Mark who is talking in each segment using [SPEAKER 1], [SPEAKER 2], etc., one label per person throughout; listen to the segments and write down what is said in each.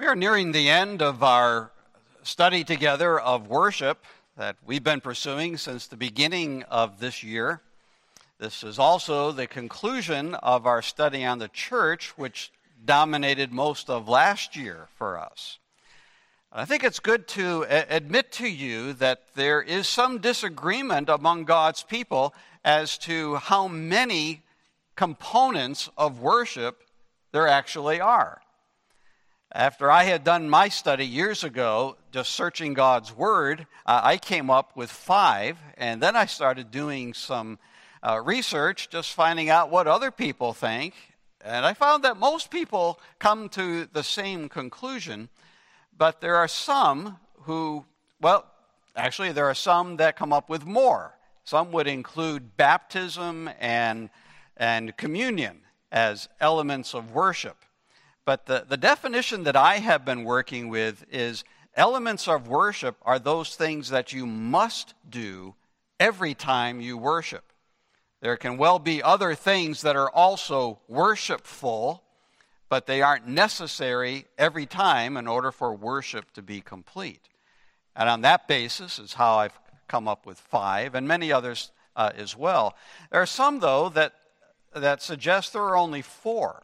[SPEAKER 1] We are nearing the end of our study together of worship that we've been pursuing since the beginning of this year. This is also the conclusion of our study on the church, which dominated most of last year for us. I think it's good to admit to you that there is some disagreement among God's people as to how many components of worship there actually are. After I had done my study years ago, just searching God's Word, I came up with 5, and then I started doing some research, just finding out what other people think, and I found that most people come to the same conclusion, but there are some who, there are some that come up with more. Some would include baptism and communion as elements of worship. But the definition that I have been working with is elements of worship are those things that you must do every time you worship. There can well be other things that are also worshipful, but they aren't necessary every time in order for worship to be complete. And on that basis is how I've come up with 5, and many others as well. There are some, though, that suggest there are only 4.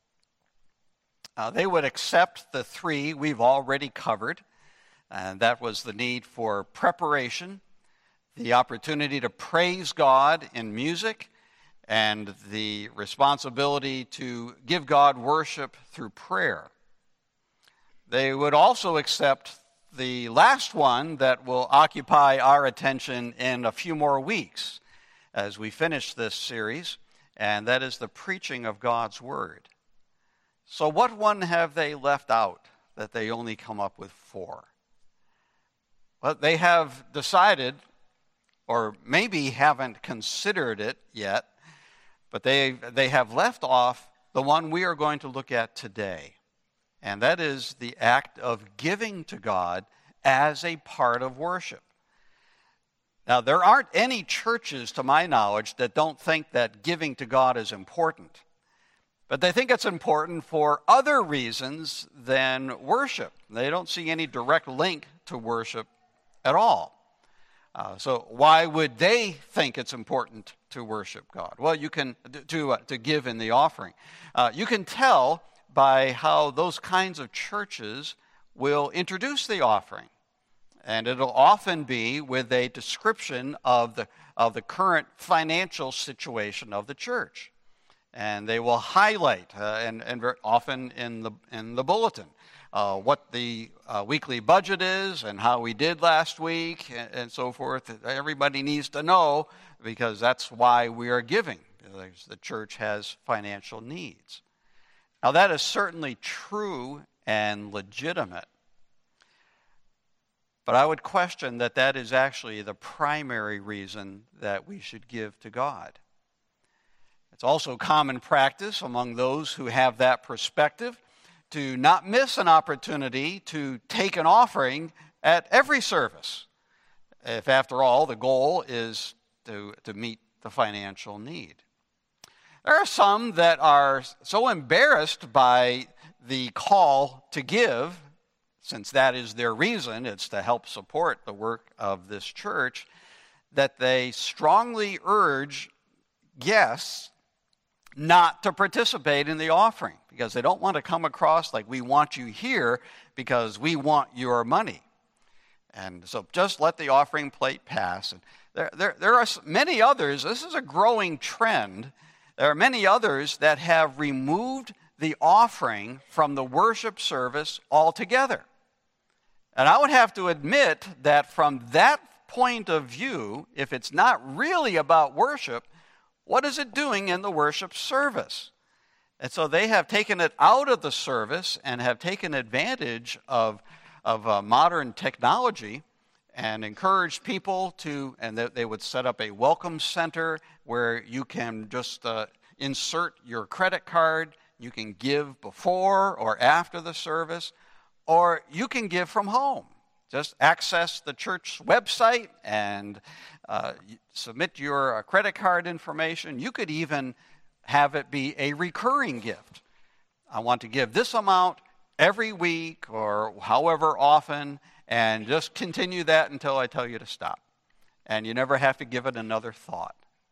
[SPEAKER 1] They would accept the 3 we've already covered, and that was the need for preparation, the opportunity to praise God in music, and the responsibility to give God worship through prayer. They would also accept the last one that will occupy our attention in a few more weeks as we finish this series, and that is the preaching of God's Word. So what one have they left out that they only come up with 4? Well, they have decided, or maybe haven't considered it yet, but they have left off the one we are going to look at today, and that is the act of giving to God as a part of worship. Now, there aren't any churches, to my knowledge, that don't think that giving to God is important. But they think it's important for other reasons than worship. They don't see any direct link to worship at all. So why would they think it's important to worship God? Well, you can to give in the offering. You can tell by how those kinds of churches will introduce the offering, and it'll often be with a description of the current financial situation of the church. And they will highlight, and very often in the bulletin, what the weekly budget is and how we did last week and so forth. Everybody needs to know because that's why we are giving. The church has financial needs. Now that is certainly true and legitimate. But I would question that is actually the primary reason that we should give to God. It's also common practice among those who have that perspective to not miss an opportunity to take an offering at every service, if after all the goal is to meet the financial need. There are some that are so embarrassed by the call to give, since that is their reason, it's to help support the work of this church, that they strongly urge guests not to participate in the offering because they don't want to come across like we want you here because we want your money. And so just let the offering plate pass. And there are many others. This is a growing trend. There are many others that have removed the offering from the worship service altogether. And I would have to admit that from that point of view, if it's not really about worship, what is it doing in the worship service? And so they have taken it out of the service and have taken advantage of modern technology and encouraged people to, and they would set up a welcome center where you can just insert your credit card. You can give before or after the service, or you can give from home. Just access the church website and submit your credit card information. You could even have it be a recurring gift. I want to give this amount every week or however often, and just continue that until I tell you to stop. And you never have to give it another thought.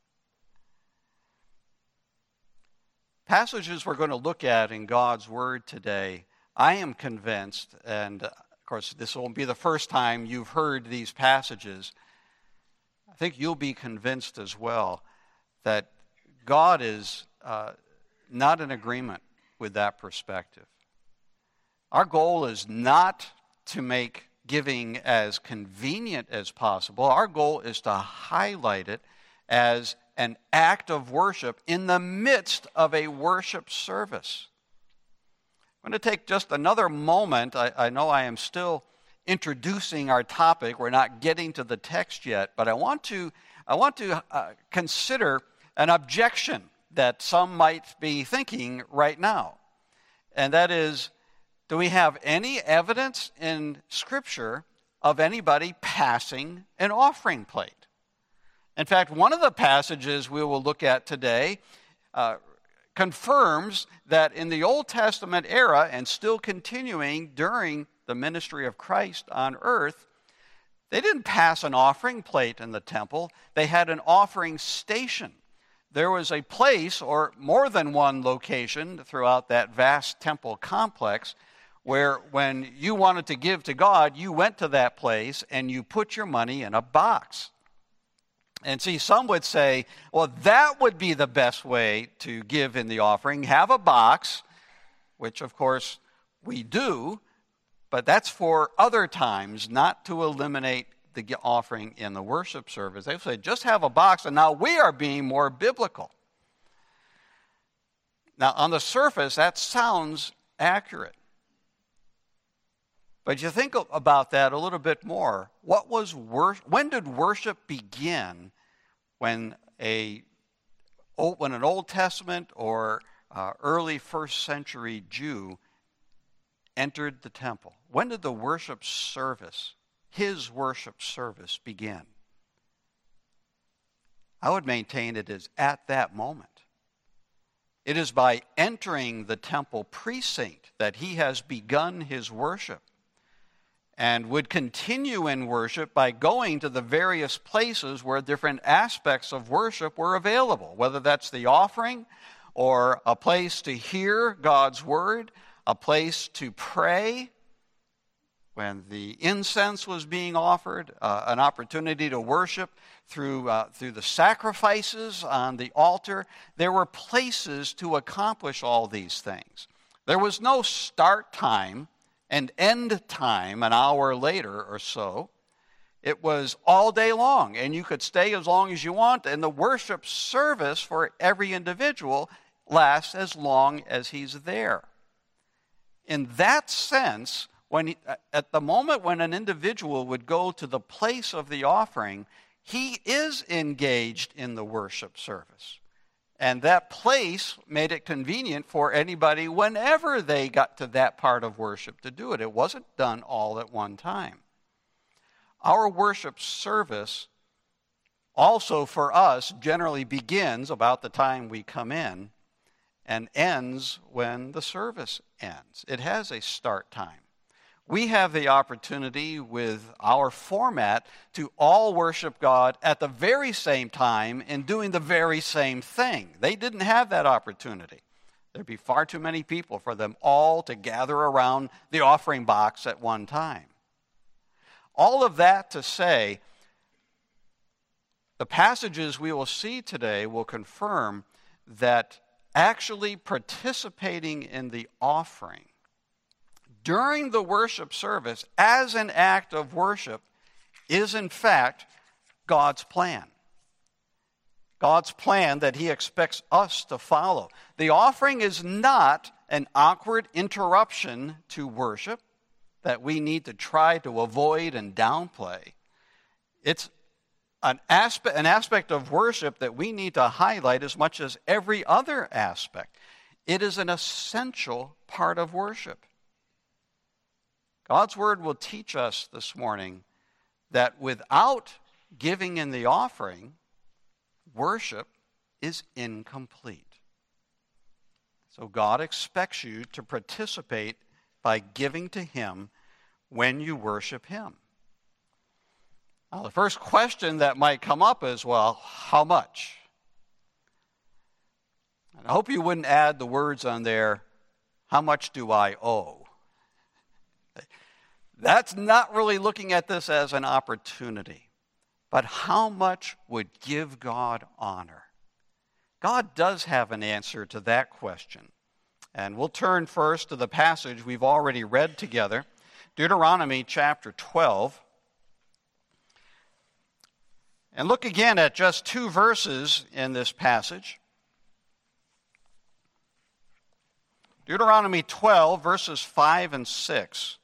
[SPEAKER 1] Passages we're going to look at in God's Word today, I am convinced, and of course this won't be the first time you've heard these passages, I think you'll be convinced as well that God is not in agreement with that perspective. Our goal is not to make giving as convenient as possible. Our goal is to highlight it as an act of worship in the midst of a worship service. I'm going to take just another moment. I know I am still introducing our topic. We're not getting to the text yet, but I want to consider an objection that some might be thinking right now. And that is, do we have any evidence in Scripture of anybody passing an offering plate? In fact, one of the passages we will look at today confirms that in the Old Testament era, and still continuing during the ministry of Christ on earth, they didn't pass an offering plate in the temple. They had an offering station. There was a place, or more than one location throughout that vast temple complex, where when you wanted to give to God, you went to that place and you put your money in a box. And see, some would say, well, that would be the best way to give in the offering. Have a box, which of course we do, but that's for other times, not to eliminate the offering in the worship service. They say, just have a box, and now we are being more biblical. Now, on the surface, that sounds accurate. But you think about that a little bit more. When did worship begin when an Old Testament or early first century Jew entered the temple? When did the worship service, his worship service, begin? I would maintain it is at that moment. It is by entering the temple precinct that he has begun his worship, and would continue in worship by going to the various places where different aspects of worship were available, whether that's the offering or a place to hear God's word, a place to pray when the incense was being offered, an opportunity to worship through the sacrifices on the altar. There were places to accomplish all these things. There was no start time and end time an hour later or so. It was all day long, and you could stay as long as you want, and the worship service for every individual lasts as long as he's there. In that sense, at the moment when an individual would go to the place of the offering, he is engaged in the worship service. And that place made it convenient for anybody whenever they got to that part of worship to do it. It wasn't done all at one time. Our worship service also for us generally begins about the time we come in and ends when the service ends. It has a start time. We have the opportunity with our format to all worship God at the very same time and doing the very same thing. They didn't have that opportunity. There'd be far too many people for them all to gather around the offering box at one time. All of that to say, the passages we will see today will confirm that actually participating in the offering during the worship service as an act of worship is in fact God's plan. God's plan that he expects us to follow. The offering is not an awkward interruption to worship that we need to try to avoid and downplay. It's an aspect of worship that we need to highlight as much as every other aspect. It is an essential part of worship. God's word will teach us this morning that without giving in the offering, worship is incomplete. So God expects you to participate by giving to him when you worship him. Now, the first question that might come up is, well, how much? And I hope you wouldn't add the words on there, how much do I owe? That's not really looking at this as an opportunity. But how much would give God honor? God does have an answer to that question. And we'll turn first to the passage we've already read together, Deuteronomy chapter 12. And look again at just 2 verses in this passage. Deuteronomy 12, verses 5 and 6.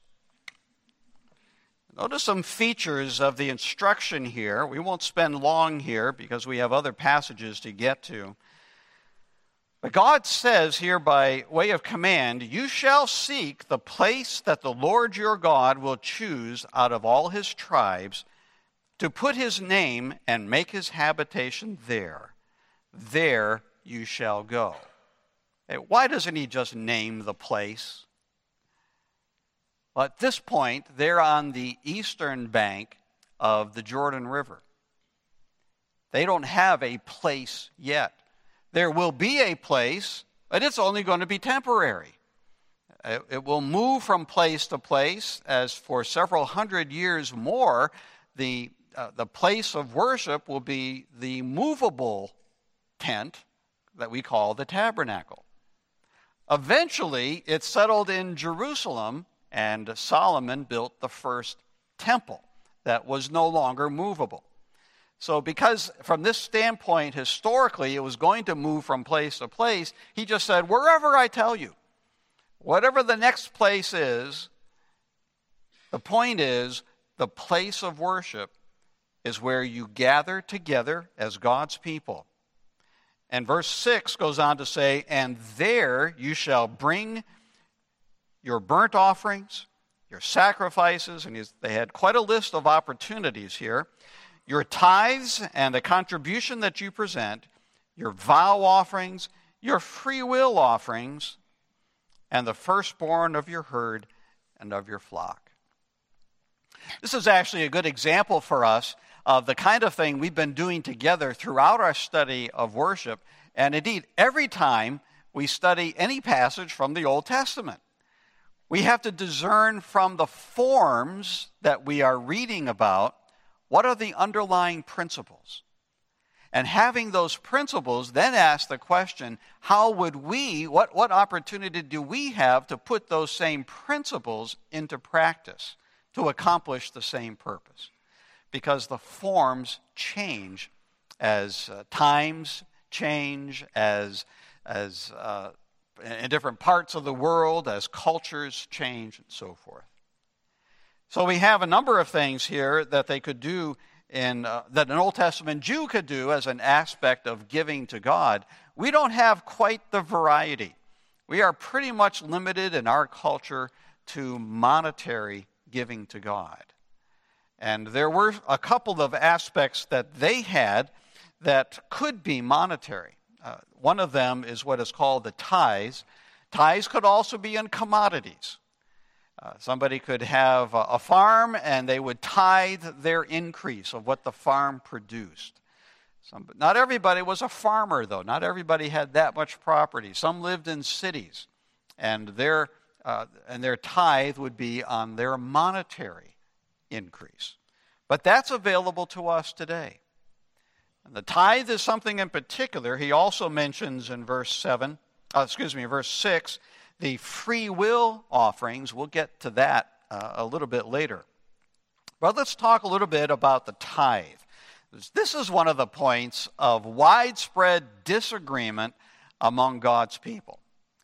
[SPEAKER 1] Notice some features of the instruction here. We won't spend long here because we have other passages to get to. But God says here by way of command, you shall seek the place that the Lord your God will choose out of all his tribes to put his name and make his habitation there. There you shall go. Hey, why doesn't he just name the place? Well, at this point, they're on the eastern bank of the Jordan River. They don't have a place yet. There will be a place, but it's only going to be temporary. It will move from place to place, as for several hundred years more, the place of worship will be the movable tent that we call the tabernacle. Eventually, it settled in Jerusalem, and Solomon built the first temple that was no longer movable. So because from this standpoint, historically, it was going to move from place to place, he just said, wherever I tell you, whatever the next place is, the point is, the place of worship is where you gather together as God's people. And verse 6 goes on to say, and there you shall bring your burnt offerings, your sacrifices, and they had quite a list of opportunities here, your tithes and the contribution that you present, your vow offerings, your free will offerings, and the firstborn of your herd and of your flock. This is actually a good example for us of the kind of thing we've been doing together throughout our study of worship, and indeed every time we study any passage from the Old Testament. We have to discern from the forms that we are reading about what are the underlying principles. And having those principles, then ask the question, how would we, what opportunity do we have to put those same principles into practice to accomplish the same purpose? Because the forms change as times change, as in different parts of the world, as cultures change, and so forth. So we have a number of things here that they could do that an Old Testament Jew could do as an aspect of giving to God. We don't have quite the variety. We are pretty much limited in our culture to monetary giving to God. And there were a couple of aspects that they had that could be monetary. One of them is what is called the tithes. Tithes could also be in commodities. Somebody could have a farm and they would tithe their increase of what the farm produced. Not everybody was a farmer, though. Not everybody had that much property. Some lived in cities, and their tithe would be on their monetary increase. But that's available to us today. And the tithe is something in particular. He also mentions in verse 6, the free will offerings. We'll get to that a little bit later. But let's talk a little bit about the tithe. This is one of the points of widespread disagreement among God's people.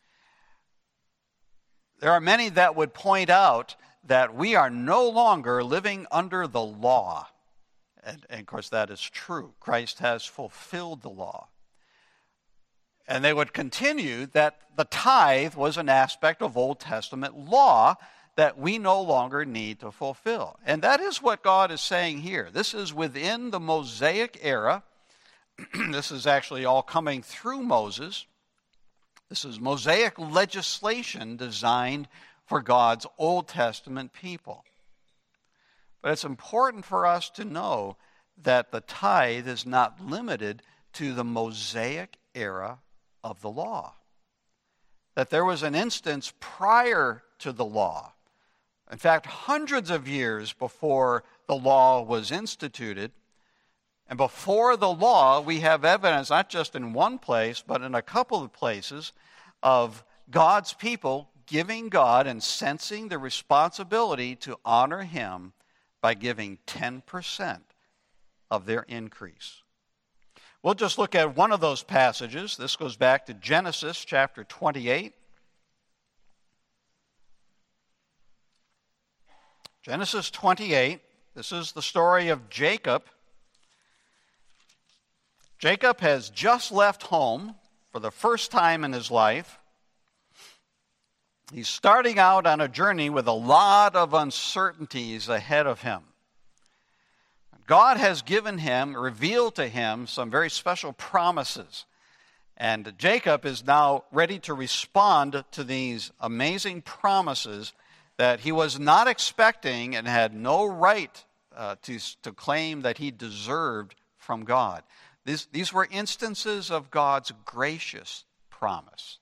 [SPEAKER 1] There are many that would point out that we are no longer living under the law. And of course, that is true. Christ has fulfilled the law. And they would continue that the tithe was an aspect of Old Testament law that we no longer need to fulfill. And that is what God is saying here. This is within the Mosaic era. This is actually all coming through Moses. This is Mosaic legislation designed for God's Old Testament people. But it's important for us to know that the tithe is not limited to the Mosaic era of the law. That there was an instance prior to the law. In fact, hundreds of years before the law was instituted. And before the law, we have evidence, not just in one place, but in a couple of places, of God's people giving God and sensing the responsibility to honor Him by giving 10% of their increase. We'll just look at one of those passages. This goes back to Genesis chapter 28. Genesis 28, this is the story of Jacob. Jacob has just left home for the first time in his life. He's starting out on a journey with a lot of uncertainties ahead of him. God has given him, revealed to him, some very special promises. And Jacob is now ready to respond to these amazing promises that he was not expecting and had no right to claim that he deserved from God. These were instances of God's gracious promise.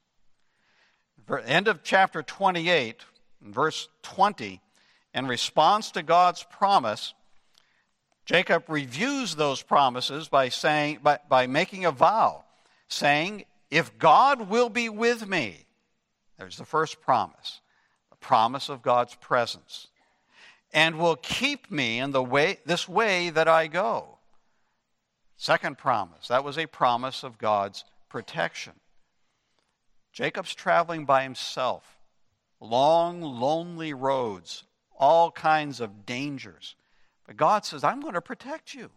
[SPEAKER 1] End of chapter 28, verse 20, in response to God's promise, Jacob reviews those promises by making a vow, saying, "If God will be with me," there's the first promise, the promise of God's presence, "and will keep me in this way that I go." Second promise, that was a promise of God's protection. Jacob's traveling by himself, long, lonely roads, all kinds of dangers. But God says, "I'm going to protect you."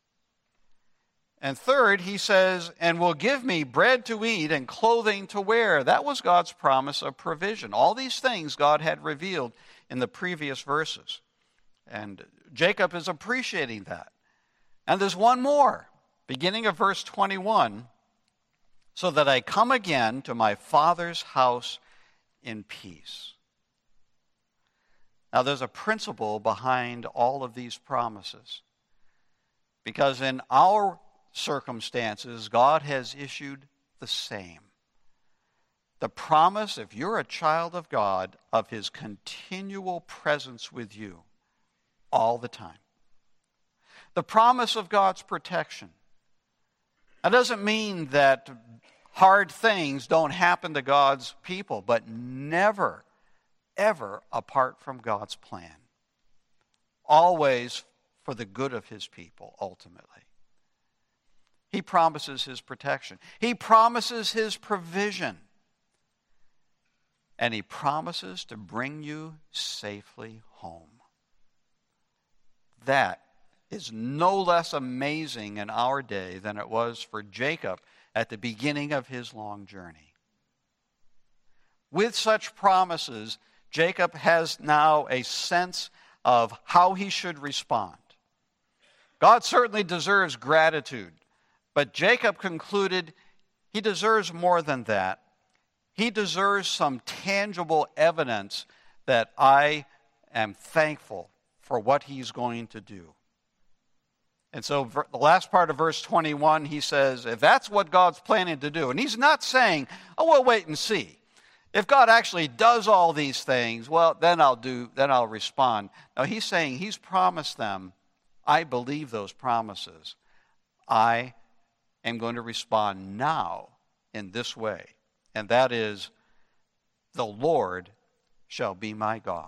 [SPEAKER 1] And third, he says, "and will give me bread to eat and clothing to wear." That was God's promise of provision. All these things God had revealed in the previous verses. And Jacob is appreciating that. And there's one more, beginning of verse 21. "So that I come again to my father's house in peace." Now, there's a principle behind all of these promises. Because in our circumstances, God has issued the same. The promise, if you're a child of God, of His continual presence with you all the time. The promise of God's protection. That doesn't mean that hard things don't happen to God's people, but never, ever apart from God's plan. Always for the good of His people, ultimately. He promises His protection. He promises His provision. And He promises to bring you safely home. That is no less amazing in our day than it was for Jacob at the beginning of his long journey. With such promises, Jacob has now a sense of how he should respond. God certainly deserves gratitude, but Jacob concluded he deserves more than that. He deserves some tangible evidence that I am thankful for what he's going to do. And so the last part of verse 21, he says, if that's what God's planning to do, and he's not saying, "Oh, we'll wait and see. If God actually does all these things, well, then I'll respond." No, he's saying he's promised them, I believe those promises. I am going to respond now in this way. And that is, the Lord shall be my God.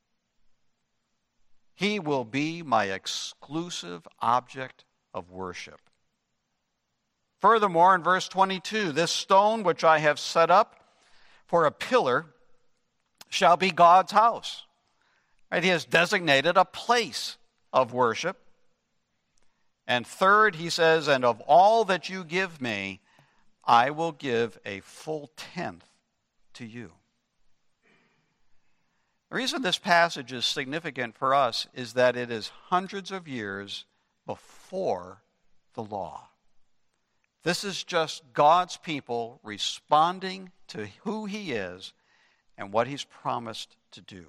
[SPEAKER 1] He will be my exclusive object of worship. Furthermore, in verse 22, "This stone which I have set up for a pillar shall be God's house." Right? He has designated a place of worship. And third, he says, "And of all that you give me, I will give a full tenth to you." The reason this passage is significant for us is that it is hundreds of years before the law. This is just God's people responding to who He is and what he's promised to do.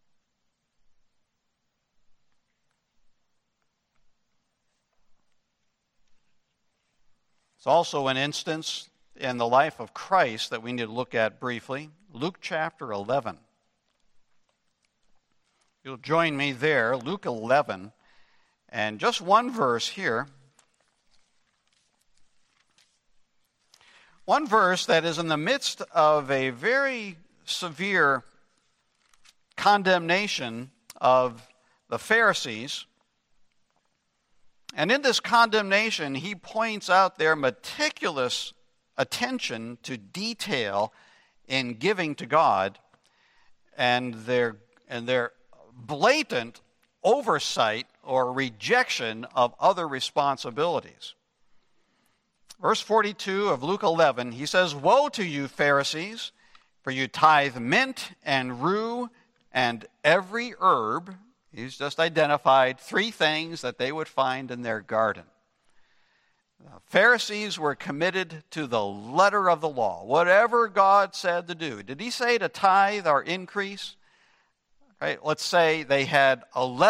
[SPEAKER 1] It's also an instance in the life of Christ that we need to look at briefly. Luke chapter 11. You'll join me there, Luke 11, and just one verse here. One verse that is in the midst of a very severe condemnation of the Pharisees. And in this condemnation, he points out their meticulous attention to detail in giving to God and their blatant oversight or rejection of other responsibilities. Verse 42 of Luke 11, he says, "Woe to you, Pharisees, for you tithe mint and rue and every herb." He's just identified 3 things that they would find in their garden. The Pharisees were committed to the letter of the law, whatever God said to do. Did he say to tithe or increase? Right, let's say they had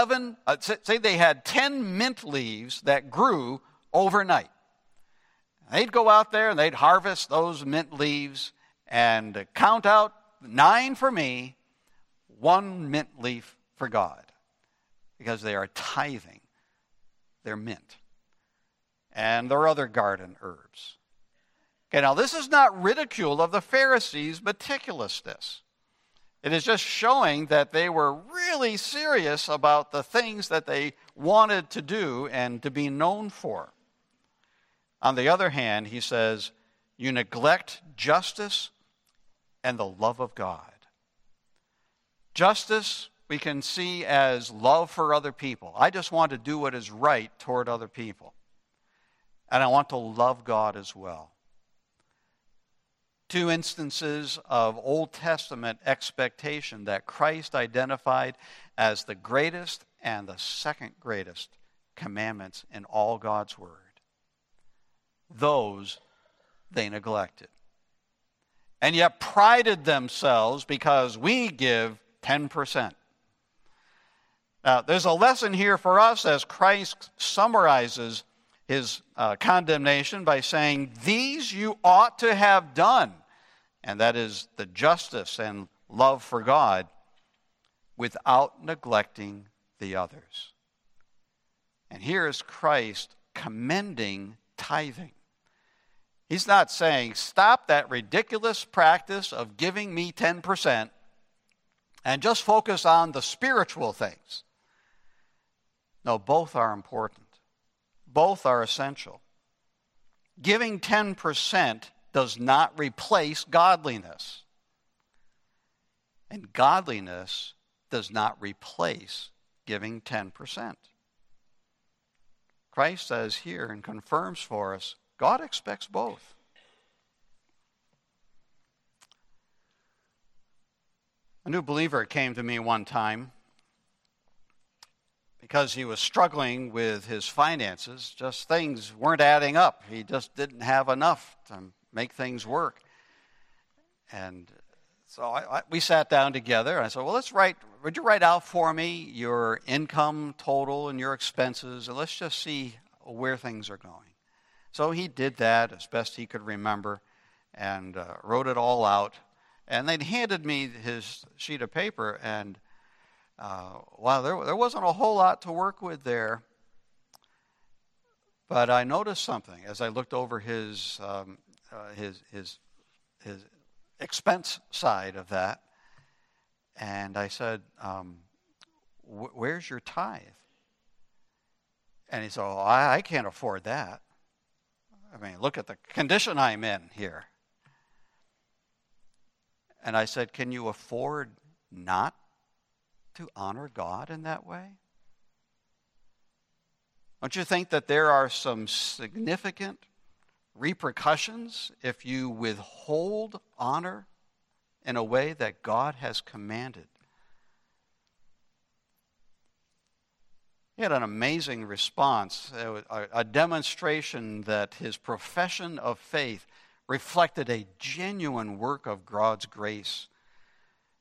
[SPEAKER 1] 10 mint leaves that grew overnight. They'd go out there and they'd harvest those mint leaves and count out 9 for me, 1 mint leaf for God, because they are tithing their mint and their other garden herbs. Okay, now this is not ridicule of the Pharisees' meticulousness. It is just showing that they were really serious about the things that they wanted to do and to be known for. On the other hand, he says, you neglect justice and the love of God. Justice we can see as love for other people. I just want to do what is right toward other people. And I want to love God as well. 2 instances of Old Testament expectation that Christ identified as the greatest and the second greatest commandments in all God's Word. Those they neglected. And yet prided themselves because we give 10%. Now, there's a lesson here for us as Christ summarizes his condemnation by saying, these you ought to have done, and that is the justice and love for God, without neglecting the others. And here is Christ commending tithing. He's not saying, stop that ridiculous practice of giving me 10% and just focus on the spiritual things. No, both are important. Both are essential. Giving 10% does not replace godliness. And godliness does not replace giving 10%. Christ says here and confirms for us, God expects both. A new believer came to me one time because he was struggling with his finances. Just things weren't adding up. He just didn't have enough to make things work. And so we sat down together, and I said, well, would you write out for me your income total and your expenses, and let's just see where things are going. So he did that as best he could remember and wrote it all out. And they'd handed me his sheet of paper, and wow, there wasn't a whole lot to work with there. But I noticed something as I looked over his expense side of that, and I said, where's your tithe? And he said, oh, I can't afford that. I mean, look at the condition I'm in here. And I said, can you afford not to honor God in that way? Don't you think that there are some significant repercussions if you withhold honor in a way that God has commanded? He had an amazing response, a demonstration that his profession of faith reflected a genuine work of God's grace.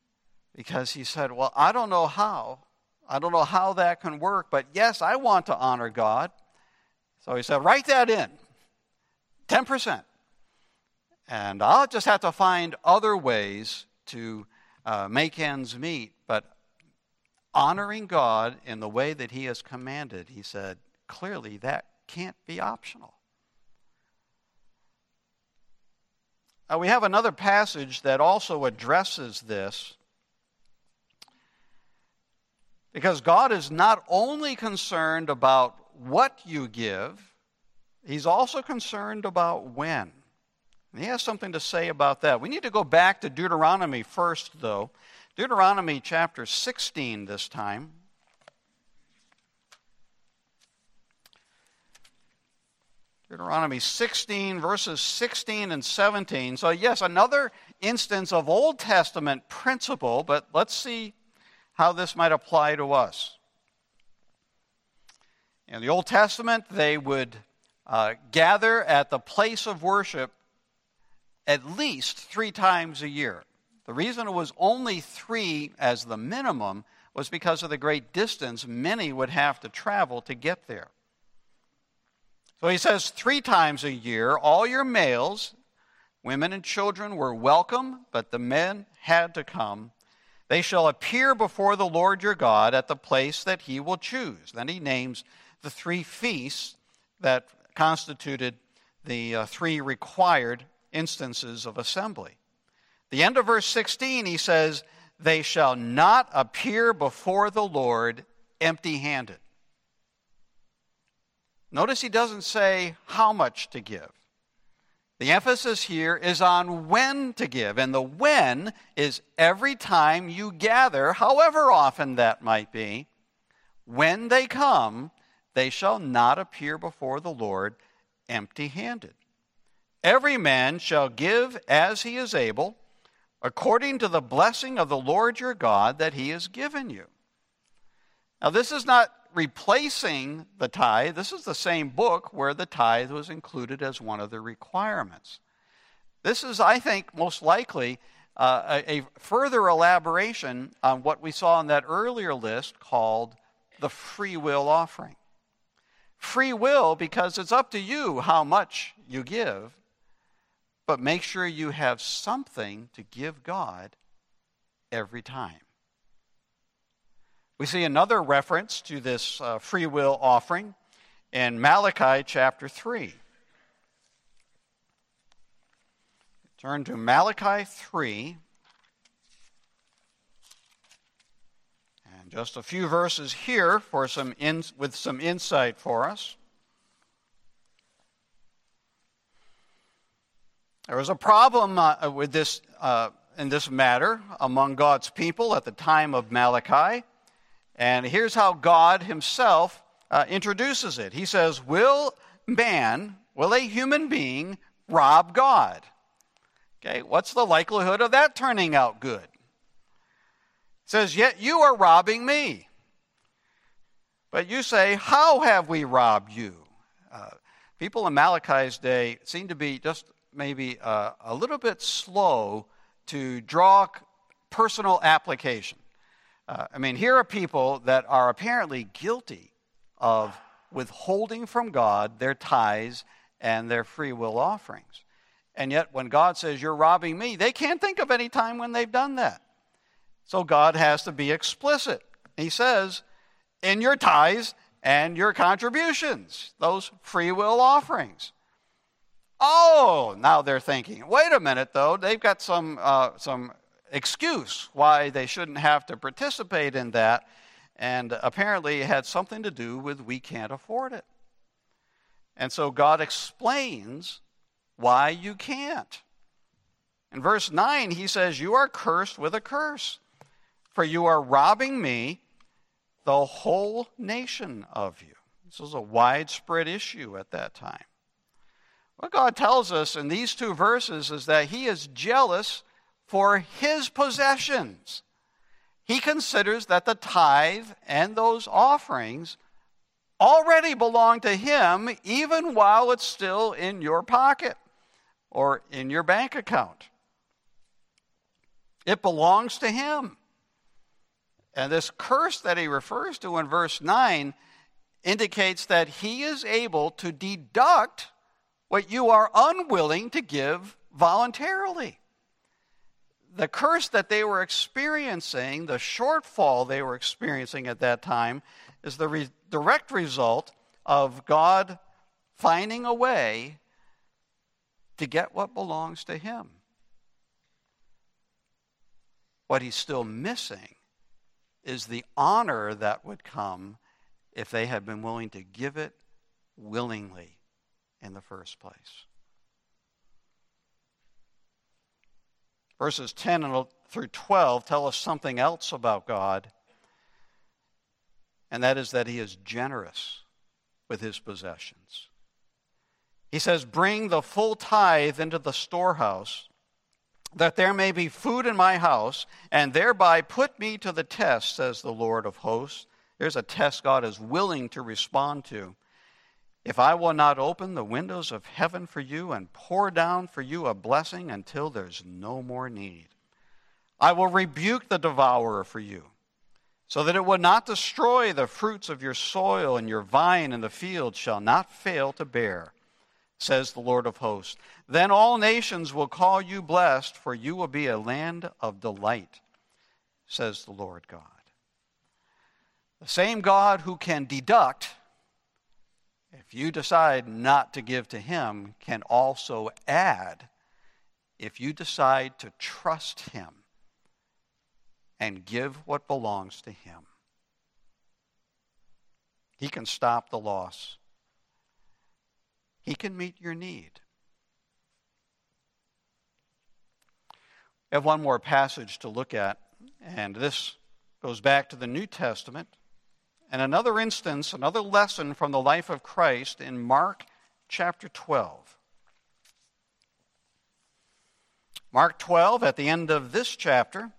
[SPEAKER 1] because he said, well, I don't know how. I don't know how that can work, but yes, I want to honor God. So he said, write that in, 10%. And I'll just have to find other ways to make ends meet. But honoring God in the way that he has commanded, he said, clearly that can't be optional. We have another passage that also addresses this, because God is not only concerned about what you give, he's also concerned about when. And he has something to say about that. We need to go back to Deuteronomy first, though. Deuteronomy chapter 16 this time. Deuteronomy 16, verses 16 and 17. So yes, another instance of Old Testament principle, but let's see how this might apply to us. In the Old Testament, they would gather at the place of worship at least 3 times a year. The reason it was only 3 as the minimum was because of the great distance many would have to travel to get there. So he says 3 times a year, all your males, women and children were welcome, but the men had to come. They shall appear before the Lord your God at the place that he will choose. Then he names the 3 feasts that constituted the 3 required instances of assembly. The end of verse 16, he says, they shall not appear before the Lord empty-handed. Notice he doesn't say how much to give. The emphasis here is on when to give, and the when is every time you gather, however often that might be. When they come, they shall not appear before the Lord empty-handed. Every man shall give as he is able, according to the blessing of the Lord your God that he has given you. Now, this is not replacing the tithe. This is the same book where the tithe was included as one of the requirements. This is, I think, most likely a further elaboration on what we saw in that earlier list called the free will offering. Free will because it's up to you how much you give, but make sure you have something to give God every time. We see another reference to this free will offering in Malachi chapter 3. Turn to Malachi 3. And just a few verses here for with some insight for us. There was a problem with this in this matter among God's people at the time of Malachi. And here's how God himself introduces it. He says, will a human being rob God? Okay, what's the likelihood of that turning out good? It says, yet you are robbing me. But you say, how have we robbed you? People in Malachi's day seem to be just maybe a little bit slow to draw personal application. Here are people that are apparently guilty of withholding from God their tithes and their free will offerings. And yet when God says, you're robbing me, they can't think of any time when they've done that. So God has to be explicit. He says, in your tithes and your contributions, those free will offerings. Oh, now they're thinking, wait a minute though, they've got some excuse why they shouldn't have to participate in that, and apparently it had something to do with we can't afford it. And so God explains why you can't. In verse 9 he says, you are cursed with a curse, for you are robbing me, the whole nation of you. This was a widespread issue at that time. What God tells us in these 2 verses is that he is jealous for his possessions. He considers that the tithe and those offerings already belong to him, even while it's still in your pocket or in your bank account. It belongs to him. And this curse that he refers to in verse 9 indicates that he is able to deduct what you are unwilling to give voluntarily. The curse that they were experiencing, the shortfall they were experiencing at that time, is the direct result of God finding a way to get what belongs to him. What he's still missing is the honor that would come if they had been willing to give it willingly in the first place. Verses 10 through 12 tell us something else about God, and that is that he is generous with his possessions. He says, "Bring the full tithe into the storehouse, that there may be food in my house, and thereby put me to the test, says the Lord of hosts." There's a test God is willing to respond to. "If I will not open the windows of heaven for you and pour down for you a blessing until there's no more need. I will rebuke the devourer for you, so that it will not destroy the fruits of your soil, and your vine in the field shall not fail to bear, says the Lord of hosts. Then all nations will call you blessed, for you will be a land of delight, says the Lord God." The same God who can deduct, if you decide not to give to him, can also add if you decide to trust him and give what belongs to him. He can stop the loss. He can meet your need. We have one more passage to look at, and this goes back to the New Testament. And another instance, another lesson from the life of Christ in Mark chapter 12. Mark 12, at the end of this chapter,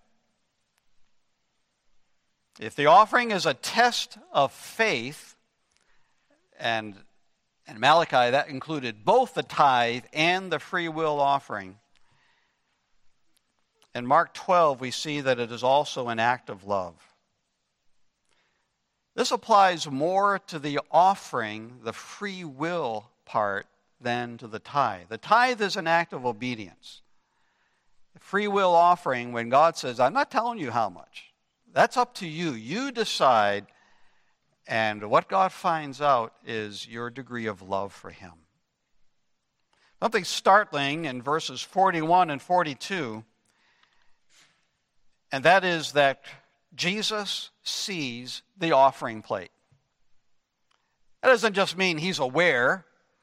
[SPEAKER 1] if the offering is a test of faith, and Malachi, that included both the tithe and the free will offering. In Mark 12, we see that it is also an act of love. This applies more to the offering, the free will part, than to the tithe. The tithe is an act of obedience. The free will offering, when God says, "I'm not telling you how much," that's up to you. You decide. And what God finds out is your degree of love for him. Something startling in verses 41 and 42, and that is that Jesus sees the offering plate. That doesn't just mean he's aware.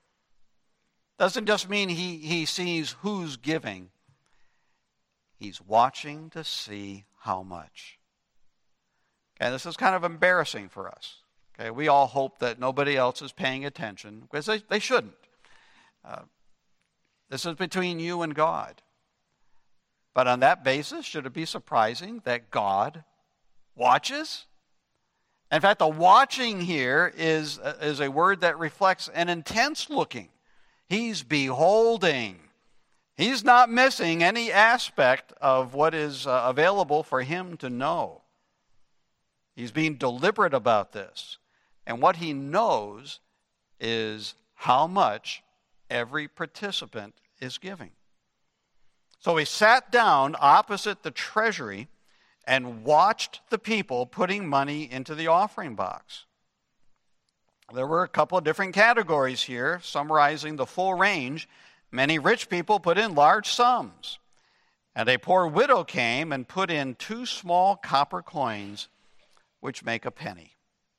[SPEAKER 1] Doesn't just mean he sees who's giving. He's watching to see how much. Okay, this is kind of embarrassing for us. Okay, we all hope that nobody else is paying attention, because they shouldn't. This is between you and God. But on that basis, should it be surprising that God watches? In fact, the watching here is a word that reflects an intense looking. He's beholding. He's not missing any aspect of what is available for him to know. He's being deliberate about this. And what he knows is how much every participant is giving. So he sat down opposite the treasury and watched the people putting money into the offering box. There were a couple of different categories here, summarizing the full range. Many rich people put in large sums. And a poor widow came and put in 2 small copper coins, which make a penny.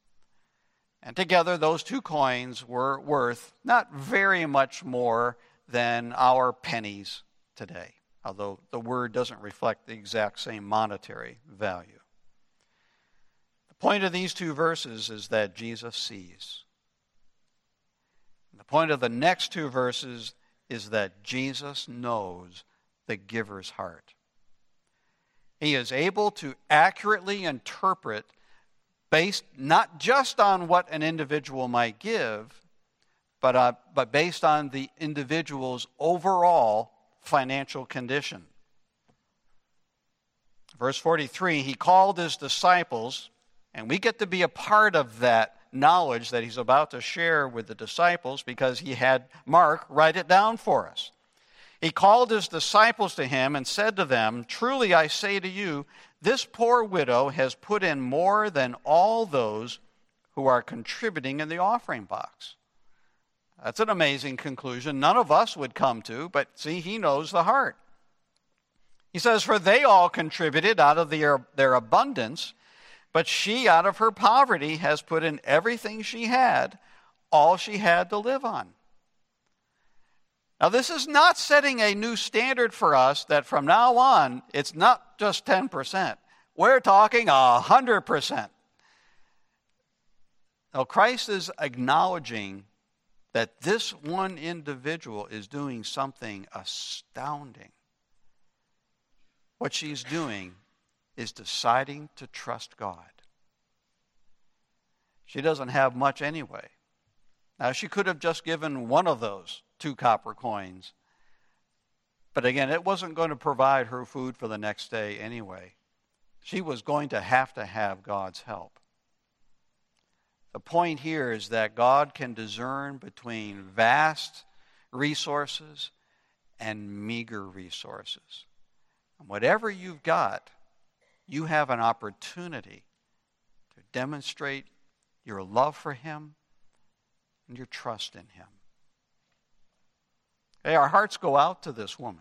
[SPEAKER 1] And together, those 2 coins were worth not very much more than our pennies today, although the word doesn't reflect the exact same monetary value. The point of these 2 verses is that Jesus sees. The point of the next 2 verses is that Jesus knows the giver's heart. He is able to accurately interpret, based not just on what an individual might give, but based on the individual's overall financial condition. Verse 43, he called his disciples, and we get to be a part of that knowledge that he's about to share with the disciples because he had Mark write it down for us. He called his disciples to him and said to them, "Truly I say to you, this poor widow has put in more than all those who are contributing in the offering box." That's an amazing conclusion none of us would come to, but see, he knows the heart. He says, "For they all contributed out of their abundance, but she out of her poverty has put in everything she had, all she had to live on." Now, this is not setting a new standard for us that from now on, it's not just 10%. We're talking 100%. Now, Christ is acknowledging that this one individual is doing something astounding. What she's doing is deciding to trust God. She doesn't have much anyway. Now, she could have just given one of those 2 copper coins. But again, it wasn't going to provide her food for the next day anyway. She was going to have God's help. The point here is that God can discern between vast resources and meager resources. And whatever you've got, you have an opportunity to demonstrate your love for him and your trust in him. Hey, our hearts go out to this woman.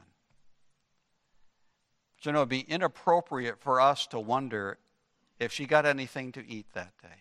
[SPEAKER 1] But it would be inappropriate for us to wonder if she got anything to eat that day.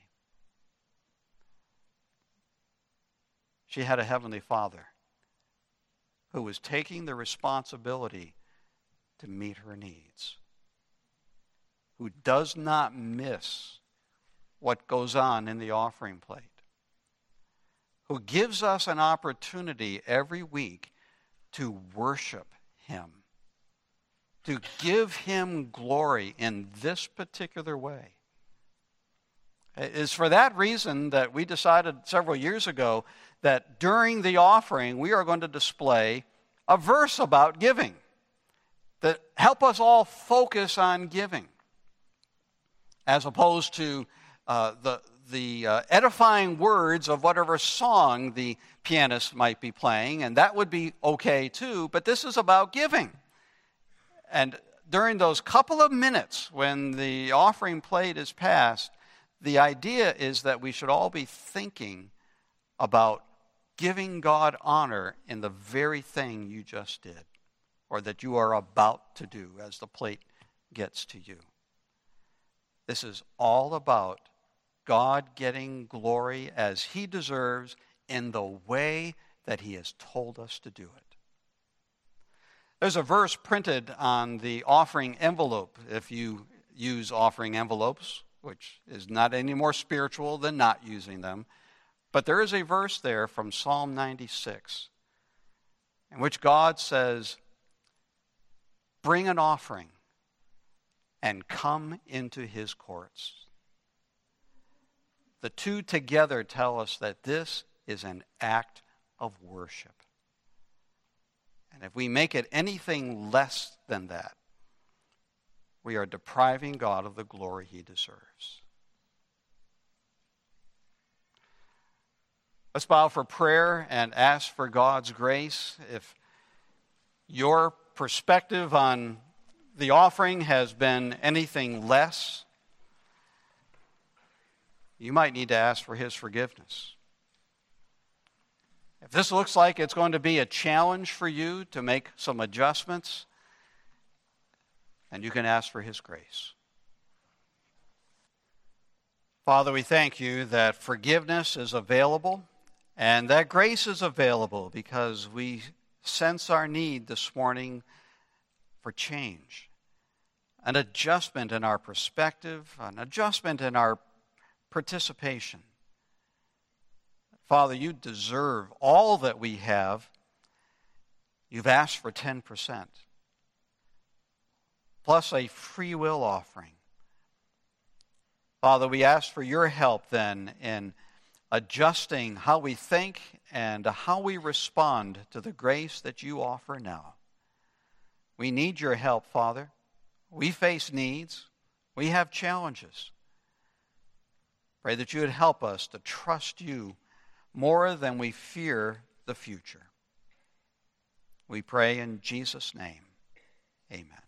[SPEAKER 1] She had a heavenly Father who was taking the responsibility to meet her needs, who does not miss what goes on in the offering plate, who gives us an opportunity every week to worship him, to give him glory in this particular way. It is for that reason that we decided several years ago that during the offering we are going to display a verse about giving that help us all focus on giving, as opposed to the edifying words of whatever song the pianist might be playing, and that would be okay too, but this is about giving. And during those couple of minutes when the offering plate is passed, the idea is that we should all be thinking about giving God honor in the very thing you just did, or that you are about to do as the plate gets to you. This is all about God getting glory as he deserves in the way that he has told us to do it. There's a verse printed on the offering envelope, if you use offering envelopes, which is not any more spiritual than not using them. But there is a verse there from Psalm 96 in which God says, "Bring an offering and come into his courts." The two together tell us that this is an act of worship. And if we make it anything less than that, we are depriving God of the glory he deserves. Let's bow for prayer and ask for God's grace. If your perspective on the offering has been anything less, you might need to ask for his forgiveness. If this looks like it's going to be a challenge for you to make some adjustments, and you can ask for his grace. Father, we thank you that forgiveness is available and that grace is available because we sense our need this morning for change, an adjustment in our perspective, an adjustment in our participation. Father, you deserve all that we have. You've asked for 10%, plus a free will offering. Father, we ask for your help then in adjusting how we think and how we respond to the grace that you offer now. We need your help, Father. We face needs. We have challenges. Pray that you would help us to trust you more than we fear the future. We pray in Jesus' name. Amen.